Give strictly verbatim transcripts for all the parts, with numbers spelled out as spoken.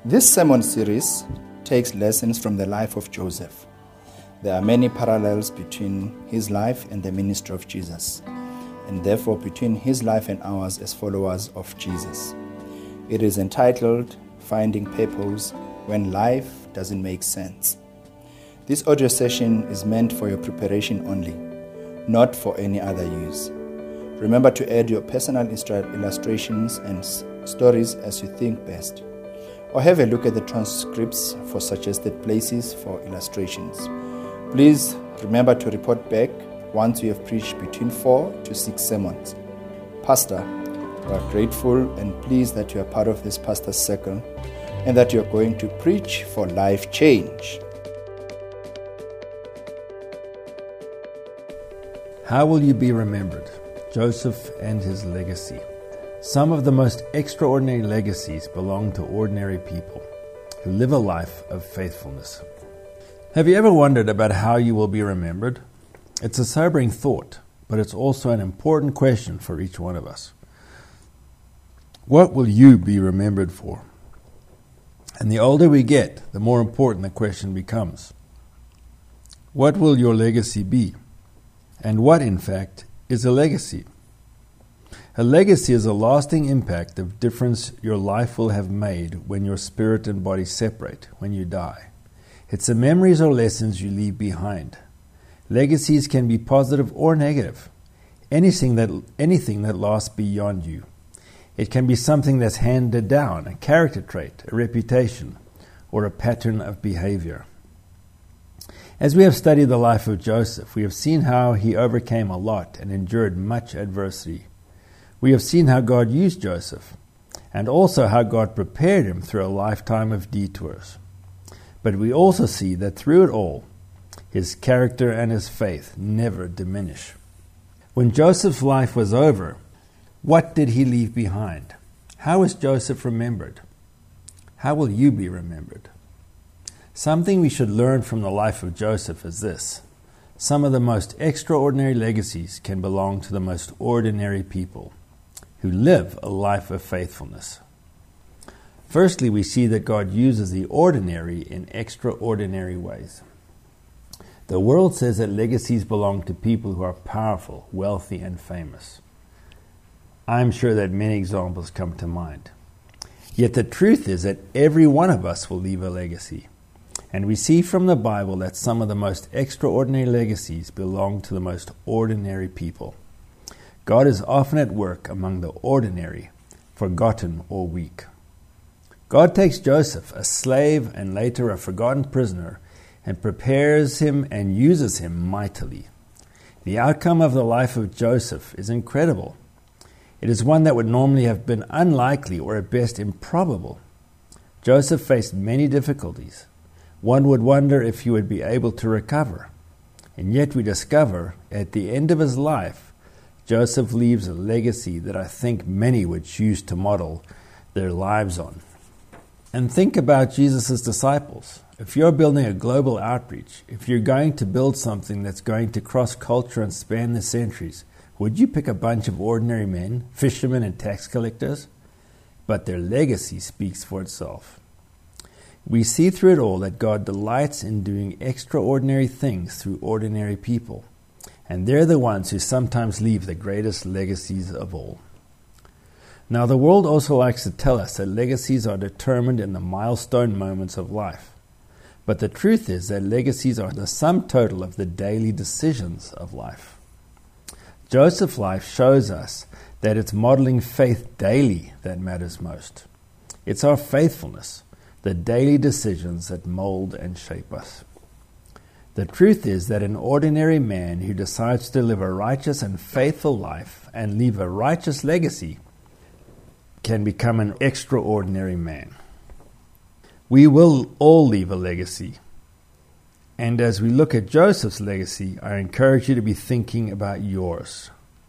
This sermon series takes lessons from the life of Joseph. There are many parallels between his life and the ministry of Jesus, and therefore between his life and ours as followers of Jesus. It is entitled Finding Purpose When Life Doesn't Make Sense. This audio session is meant for your preparation only, not for any other use. Remember to add your personal illustrations and stories as you think best, or have a look at the transcripts for suggested places for illustrations. Please remember to report back once you have preached between four to six sermons. Pastor, we are grateful and pleased that you are part of this pastor's circle and that you are going to preach for life change. How will you be remembered? Joseph and his legacy. Some of the most extraordinary legacies belong to ordinary people who live a life of faithfulness. Have you ever wondered about how you will be remembered? It's a sobering thought, but it's also an important question for each one of us. What will you be remembered for? And the older we get, the more important the question becomes. What will your legacy be? And what, in fact, is a legacy? A legacy is a lasting impact of difference your life will have made when your spirit and body separate, when you die. It's the memories or lessons you leave behind. Legacies can be positive or negative. Anything that, anything that lasts beyond you. It can be something that's handed down, a character trait, a reputation, or a pattern of behavior. As we have studied the life of Joseph, we have seen how he overcame a lot and endured much adversity. We have seen how God used Joseph, and also how God prepared him through a lifetime of detours. But we also see that through it all, his character and his faith never diminish. When Joseph's life was over, what did he leave behind? How is Joseph remembered? How will you be remembered? Something we should learn from the life of Joseph is this. Some of the most extraordinary legacies can belong to the most ordinary people who live a life of faithfulness. Firstly, we see that God uses the ordinary in extraordinary ways. The world says that legacies belong to people who are powerful, wealthy, and famous. I'm sure that many examples come to mind. Yet the truth is that every one of us will leave a legacy. And we see from the Bible that some of the most extraordinary legacies belong to the most ordinary people. God is often at work among the ordinary, forgotten or weak. God takes Joseph, a slave and later a forgotten prisoner, and prepares him and uses him mightily. The outcome of the life of Joseph is incredible. It is one that would normally have been unlikely or at best improbable. Joseph faced many difficulties. One would wonder if he would be able to recover. And yet we discover, at the end of his life, Joseph leaves a legacy that I think many would choose to model their lives on. And think about Jesus' disciples. If you're building a global outreach, if you're going to build something that's going to cross culture and span the centuries, would you pick a bunch of ordinary men, fishermen and tax collectors? But their legacy speaks for itself. We see through it all that God delights in doing extraordinary things through ordinary people. And they're the ones who sometimes leave the greatest legacies of all. Now, the world also likes to tell us that legacies are determined in the milestone moments of life. But the truth is that legacies are the sum total of the daily decisions of life. Joseph's life shows us that it's modeling faith daily that matters most. It's our faithfulness, the daily decisions that mold and shape us. The truth is that an ordinary man who decides to live a righteous and faithful life and leave a righteous legacy can become an extraordinary man. We will all leave a legacy. And as we look at Joseph's legacy, I encourage you to be thinking about yours.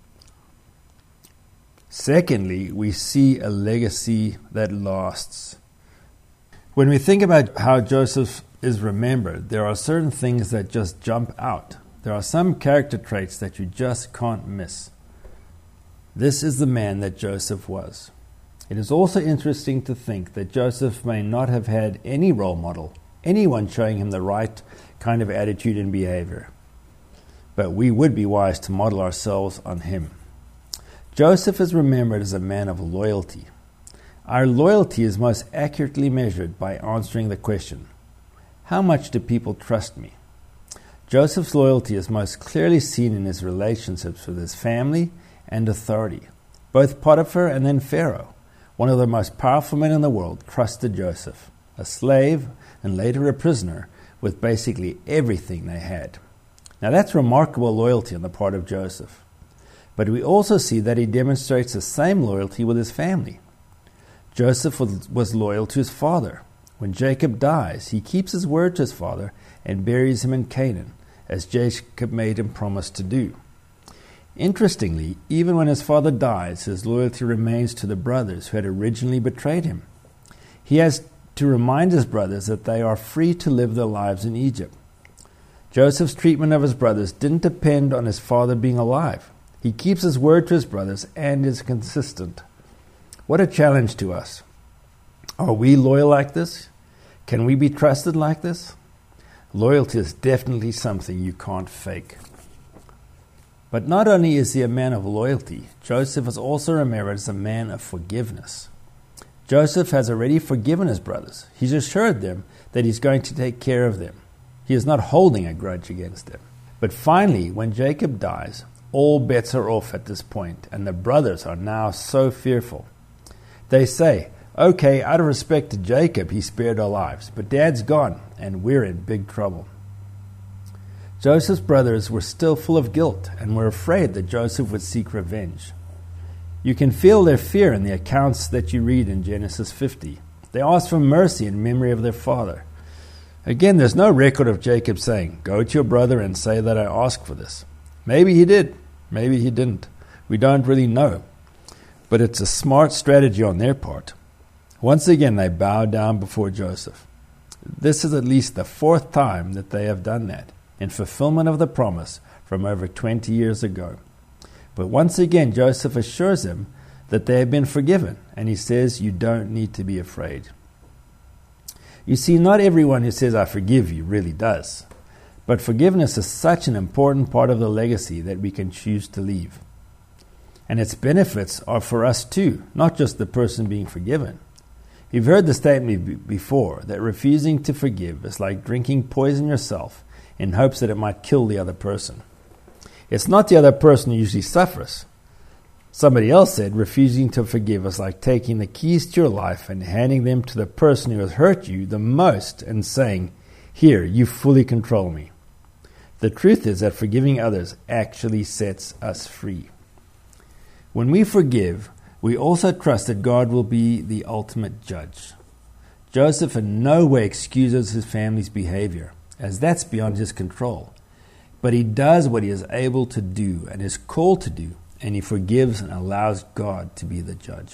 Secondly, we see a legacy that lasts. When we think about how Joseph is remembered, there are certain things that just jump out. There are some character traits that you just can't miss. This is the man that Joseph was. It is also interesting to think that Joseph may not have had any role model, anyone showing him the right kind of attitude and behavior. But we would be wise to model ourselves on him. Joseph is remembered as a man of loyalty. Our loyalty is most accurately measured by answering the question, how much do people trust me? Joseph's loyalty is most clearly seen in his relationships with his family and authority. Both Potiphar and then Pharaoh, one of the most powerful men in the world, trusted Joseph, a slave and later a prisoner, with basically everything they had. Now that's remarkable loyalty on the part of Joseph. But we also see that he demonstrates the same loyalty with his family. Joseph was, was loyal to his father. When Jacob dies, he keeps his word to his father and buries him in Canaan, as Jacob made him promise to do. Interestingly, even when his father dies, his loyalty remains to the brothers who had originally betrayed him. He has to remind his brothers that they are free to live their lives in Egypt. Joseph's treatment of his brothers didn't depend on his father being alive. He keeps his word to his brothers and is consistent. What a challenge to us. Are we loyal like this? Can we be trusted like this? Loyalty is definitely something you can't fake. But not only is he a man of loyalty, Joseph is also remembered as a man of forgiveness. Joseph has already forgiven his brothers. He's assured them that he's going to take care of them. He is not holding a grudge against them. But finally, when Jacob dies, all bets are off at this point, and the brothers are now so fearful. They say, okay, out of respect to Jacob, he spared our lives, but Dad's gone, and we're in big trouble. Joseph's brothers were still full of guilt and were afraid that Joseph would seek revenge. You can feel their fear in the accounts that you read in Genesis fifty. They ask for mercy in memory of their father. Again, there's no record of Jacob saying, go to your brother and say that I asked for this. Maybe he did, maybe he didn't. We don't really know. But it's a smart strategy on their part. Once again, they bow down before Joseph. This is at least the fourth time that they have done that, in fulfillment of the promise from over twenty years ago. But once again, Joseph assures them that they have been forgiven, and he says, you don't need to be afraid. You see, not everyone who says, I forgive you, really does. But forgiveness is such an important part of the legacy that we can choose to leave. And its benefits are for us too, not just the person being forgiven. You've heard the statement before that refusing to forgive is like drinking poison yourself in hopes that it might kill the other person. It's not the other person who usually suffers. Somebody else said refusing to forgive is like taking the keys to your life and handing them to the person who has hurt you the most and saying, here, you fully control me. The truth is that forgiving others actually sets us free. When we forgive, we also trust that God will be the ultimate judge. Joseph in no way excuses his family's behavior, as that's beyond his control. But he does what he is able to do and is called to do, and he forgives and allows God to be the judge.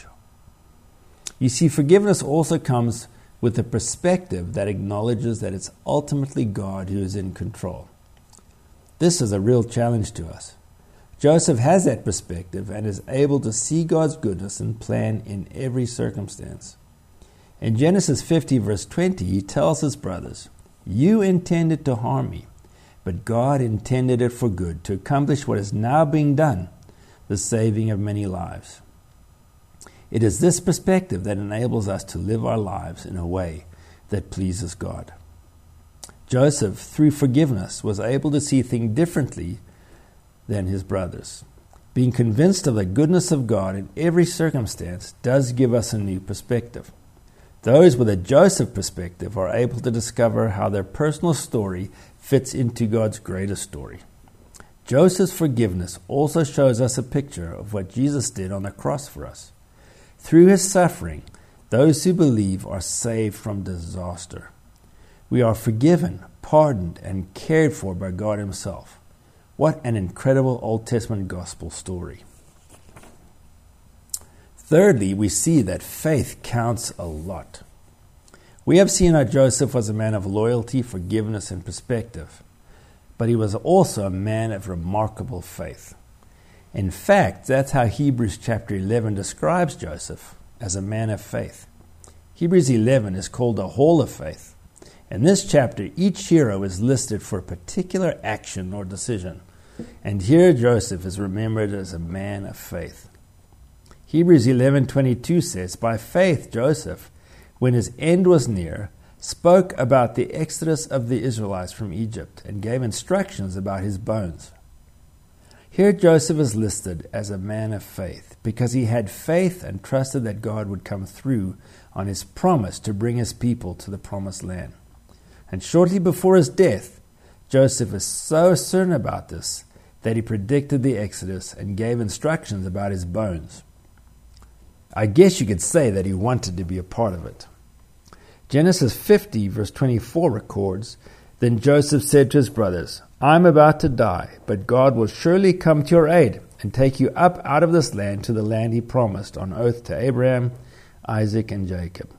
You see, forgiveness also comes with the perspective that acknowledges that it's ultimately God who is in control. This is a real challenge to us. Joseph has that perspective and is able to see God's goodness and plan in every circumstance. In Genesis fifty, verse twenty, he tells his brothers, you intended to harm me, but God intended it for good, to accomplish what is now being done, the saving of many lives. It is this perspective that enables us to live our lives in a way that pleases God. Joseph, through forgiveness, was able to see things differently than his brothers. Being convinced of the goodness of God in every circumstance does give us a new perspective. Those with a Joseph perspective are able to discover how their personal story fits into God's greater story. Joseph's forgiveness also shows us a picture of what Jesus did on the cross for us. Through his suffering, those who believe are saved from disaster. We are forgiven, pardoned, and cared for by God himself. What an incredible Old Testament gospel story. Thirdly, we see that faith counts a lot. We have seen how Joseph was a man of loyalty, forgiveness, and perspective, but he was also a man of remarkable faith. In fact, that's how Hebrews chapter eleven describes Joseph. as a man of faith. Hebrews eleven is called a hall of faith. In this chapter, each hero is listed for a particular action or decision. And here Joseph is remembered as a man of faith. Hebrews eleven twenty-two says, "By faith Joseph, when his end was near, spoke about the exodus of the Israelites from Egypt and gave instructions about his bones." Here Joseph is listed as a man of faith because he had faith and trusted that God would come through on his promise to bring his people to the promised land. And shortly before his death, Joseph is so certain about this that he predicted the Exodus and gave instructions about his bones. I guess you could say that he wanted to be a part of it. Genesis fifty verse twenty-four records, "Then Joseph said to his brothers, 'I am about to die, but God will surely come to your aid and take you up out of this land to the land he promised on oath to Abraham, Isaac, and Jacob.'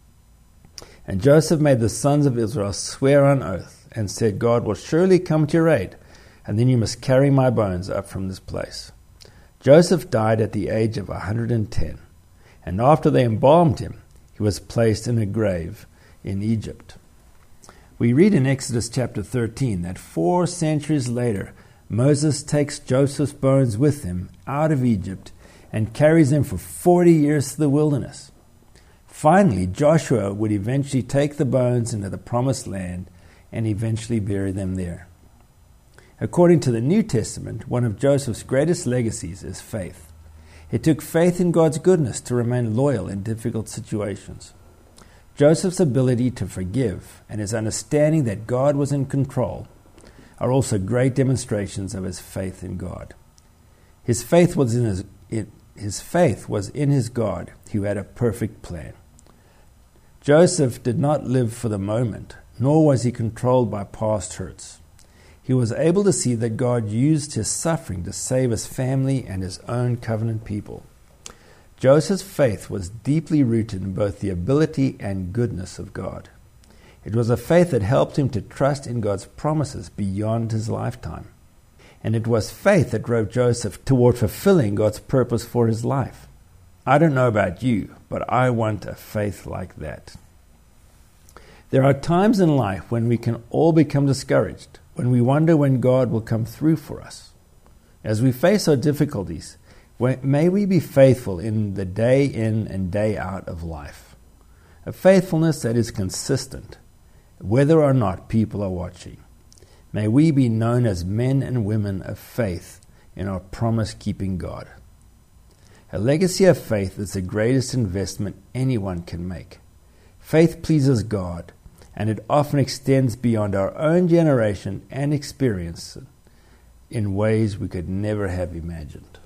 And Joseph made the sons of Israel swear on oath and said, 'God will surely come to your aid, and then you must carry my bones up from this place.' Joseph died at the age of one hundred ten, and after they embalmed him, he was placed in a grave in Egypt." We read in Exodus chapter thirteen that four centuries later, Moses takes Joseph's bones with him out of Egypt and carries them for forty years to the wilderness. Finally, Joshua would eventually take the bones into the promised land and eventually bury them there. According to the New Testament, one of Joseph's greatest legacies is faith. It took faith in God's goodness to remain loyal in difficult situations. Joseph's ability to forgive and his understanding that God was in control are also great demonstrations of his faith in God. His faith was in his, it, his faith was in his God, who had a perfect plan. Joseph did not live for the moment, nor was he controlled by past hurts. He was able to see that God used his suffering to save his family and his own covenant people. Joseph's faith was deeply rooted in both the ability and goodness of God. It was a faith that helped him to trust in God's promises beyond his lifetime. And it was faith that drove Joseph toward fulfilling God's purpose for his life. I don't know about you, but I want a faith like that. There are times in life when we can all become discouraged, when we wonder when God will come through for us. As we face our difficulties, may we be faithful in the day in and day out of life. A faithfulness that is consistent, whether or not people are watching. May we be known as men and women of faith in our promise-keeping God. A legacy of faith is the greatest investment anyone can make. Faith pleases God, and it often extends beyond our own generation and experience in ways we could never have imagined.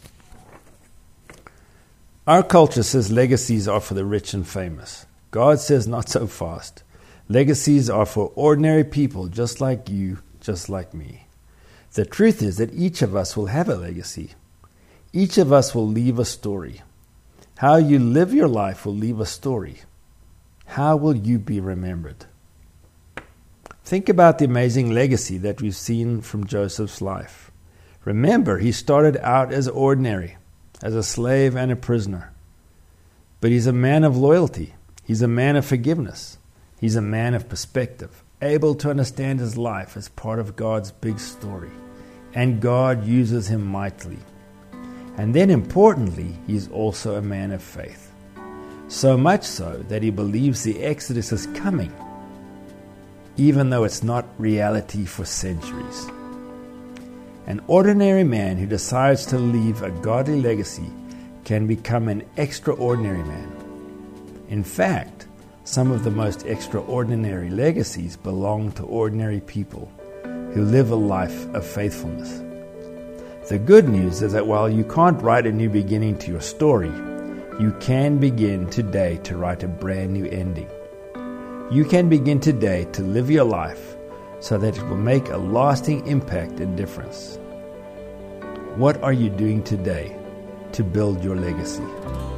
Our culture says legacies are for the rich and famous. God says not so fast. Legacies are for ordinary people just like you, just like me. The truth is that each of us will have a legacy. Each of us will leave a story. How you live your life will leave a story. How will you be remembered? Think about the amazing legacy that we've seen from Joseph's life. Remember, he started out as ordinary, as a slave and a prisoner. But he's a man of loyalty. He's a man of forgiveness. He's a man of perspective, able to understand his life as part of God's big story. And God uses him mightily. And then importantly, he's also a man of faith. So much so that he believes the Exodus is coming, even though it's not reality for centuries. An ordinary man who decides to leave a godly legacy can become an extraordinary man. In fact, some of the most extraordinary legacies belong to ordinary people who live a life of faithfulness. The good news is that while you can't write a new beginning to your story, you can begin today to write a brand new ending. You can begin today to live your life so that it will make a lasting impact and difference. What are you doing today to build your legacy?